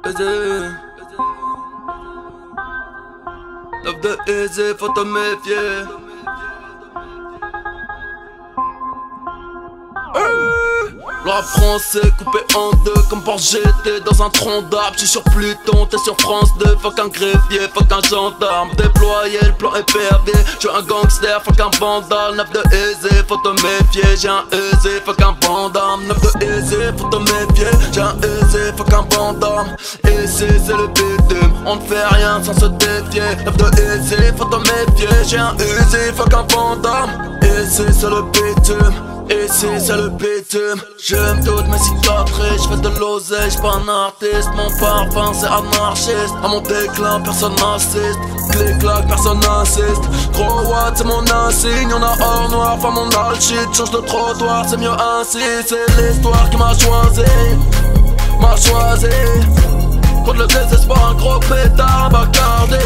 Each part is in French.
Easy. Love de Easy, faut te méfier. La France est coupée en deux comme par GT dans un tronc d'arbre. J'suis sur Pluton, t'es sur France 2. Fuck un greffier, fuck un gendarme. Déployer le plan épervier. J'suis un gangster, fuck un vandale. 9 de Easy, faut te méfier. J'ai un Easy, fuck un bandame. 9 de Easy, faut te méfier. J'ai un Easy, fuck un bandame. Easy c'est le bitume, on ne fait rien sans se défier. 9 de Easy, faut te méfier. J'ai un Easy, fuck un bandame. Easy c'est le bitume. Ici c'est le bitume. J'aime toutes mes cicatrices, j'fais de l'oseille, j'suis pas un artiste. Mon parfum c'est anarchiste. À mon déclin personne n'assiste. Clic-clac personne n'insiste. Gros Watt c'est mon insigne. On a or noir, femme on a le shit. Change de trottoir c'est mieux ainsi. C'est l'histoire qui m'a choisi. M'a choisi. Contre le désespoir un gros pétard Bacardi.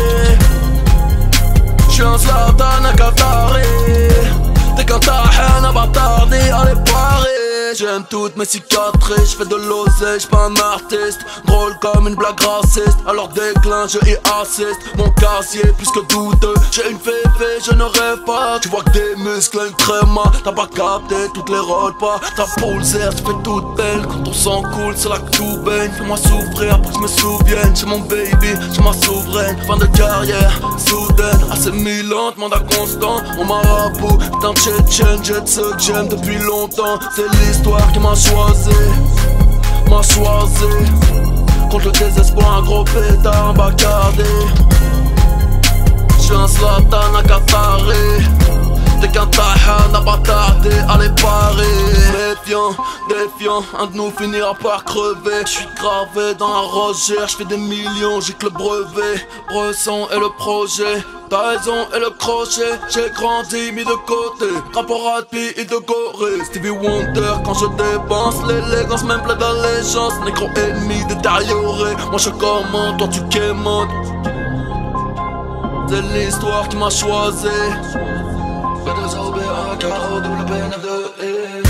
J'suis un Zlatan à Qatari. T'es qu'un tahen à bâtardi, allez Paris. J'aime toutes mes cicatrices, j'fais de l'oseille, j'suis pas un artiste. Drôle comme une blague raciste, alors déclin je y assiste. Mon casier plus que douteux, j'ai une féfé, je ne rêve pas. Tu vois que des muscles, une tréma, t'as pas capté toutes les rôles pas. Ta pulsaire, tu fais toute belle, quand on s'en coule, c'est là que tout baigne. Fais-moi souffrir pour que je me souvienne, j'ai mon baby, j'ai ma souveraine. Fin de carrière, soudaine, assez Milan, demande à Constant. Mon marabout, putain de Tchétchène, j'ai de ceux que j'aime depuis longtemps. C'est l'histoire qui m'a choisi, m'a choisi. Contre le désespoir, un gros pétard, un Bacardi. J'suis un Zlatan à Qatari. T'es qu'un tahan à bâtarder, allez Paris. Méfiant, défiant, un de nous finira par crever. J'suis gravé dans la rogère, j'fais des millions, j'ai que le brevet. Ressent et le projet, t'as raison et le crochet. J'ai grandi, mis de côté, rapport à Pi et de Gorée. Stevie Wonder, quand je dépense, l'élégance même plein d'allégeance. Négro ennemi détérioré, moi je commande, toi tu quémantes. C'est l'histoire qui m'a choisi. B2OBA, KO, WP, 9 de E.